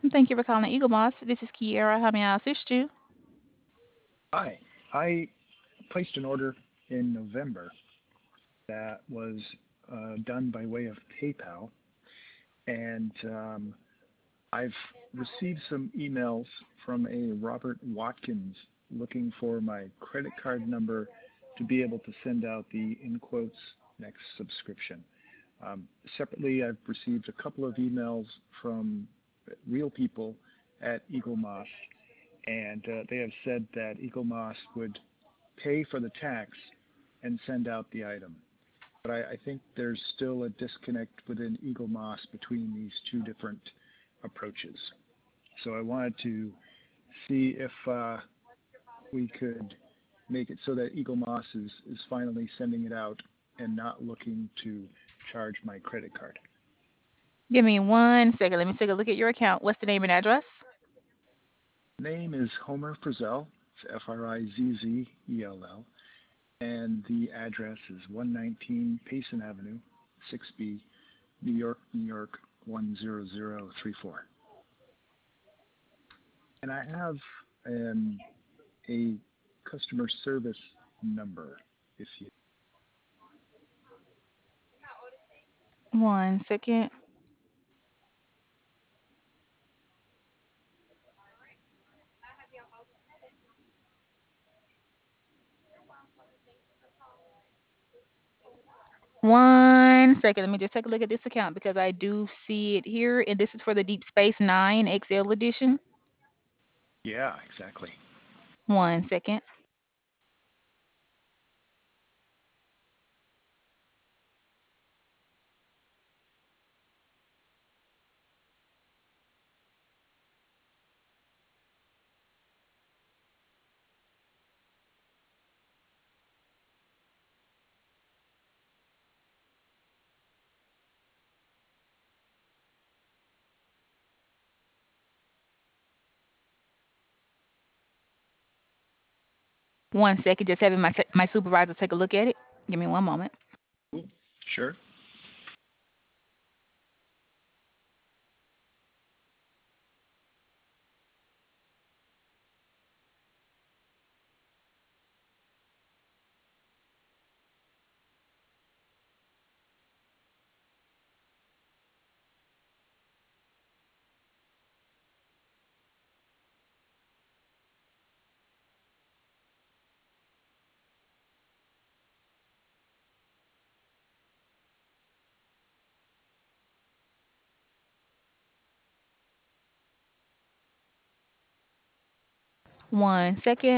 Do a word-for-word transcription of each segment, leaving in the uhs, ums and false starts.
Thank you for calling Eagle Moss. This is Kiera. How may I assist you? Hi. I placed an order in November that was uh, done by way of PayPal, and um, I've received some emails from a Robert Watkins looking for my credit card number to be able to send out the in quotes next subscription. Um, separately, I've received a couple of emails from real people at Eagle Moss, and uh, they have said that Eagle Moss would pay for the tax and send out the item. But I, I think there's still a disconnect within Eagle Moss between these two different approaches. So I wanted to see if uh, we could make it so that Eagle Moss is, is finally sending it out and not looking to charge my credit card. Give me one second. Let me take a look at your account. What's the name and address? Name is Homer Frizzell. It's F R I Z Z E L L. And the address is one nineteen Payson Avenue, six B, New York, New York, one zero zero three four. And I have um, a customer service number if you. One second. One second. Let me just take a look at this account because I do see it here. And this is for the Deep Space Nine X L edition. Yeah, exactly. One second. One second. Just having my, t- my supervisor take a look at it. Give me one moment. Cool. Sure. One second.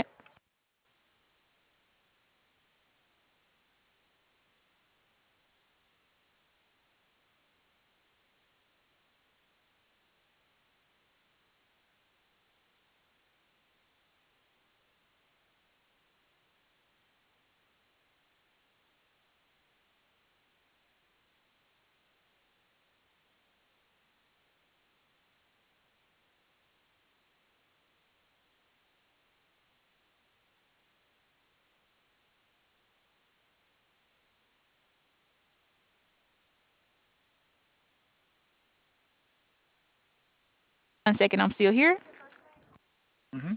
One second. I'm still here. Mm-hmm.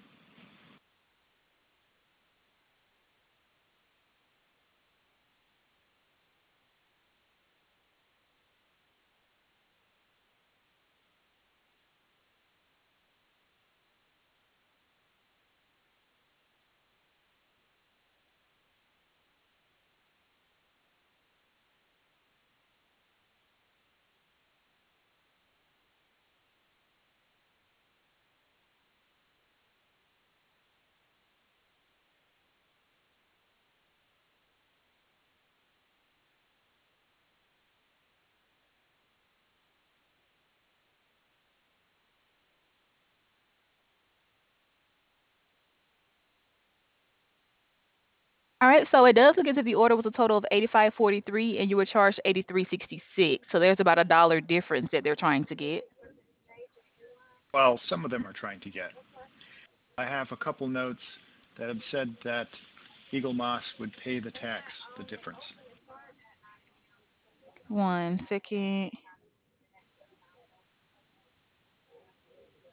All right, so it does look as if the order was a total of eighty-five forty-three and you were charged eighty-three sixty-six. So there's about a dollar difference that they're trying to get. Well, some of them are trying to get. I have a couple notes that have said that Eagle Moss would pay the tax, the difference. One second.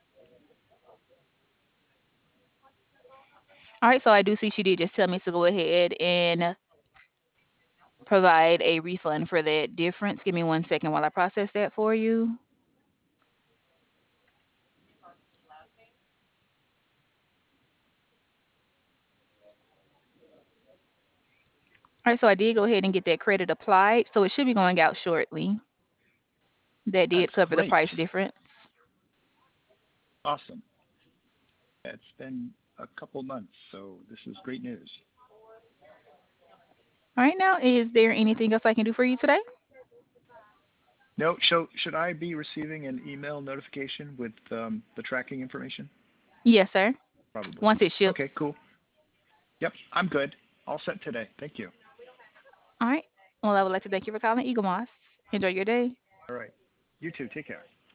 All right, so I do see she did just tell me to go ahead and provide a refund for that difference. Give me one second while I process that for you. All right, so I did go ahead and get that credit applied, so it should be going out shortly. That did That's cover the great. price difference. Awesome. It's been a couple months, so this is great news. All right, now, is there anything else I can do for you today? No, so should I be receiving an email notification with um, the tracking information? Yes, sir. Probably. Once it Okay, ships. cool. Yep, I'm good. All set today. Thank you. All right. Well, I would like to thank you for calling Eagle Moss. Enjoy your day. All right. You too. Take care.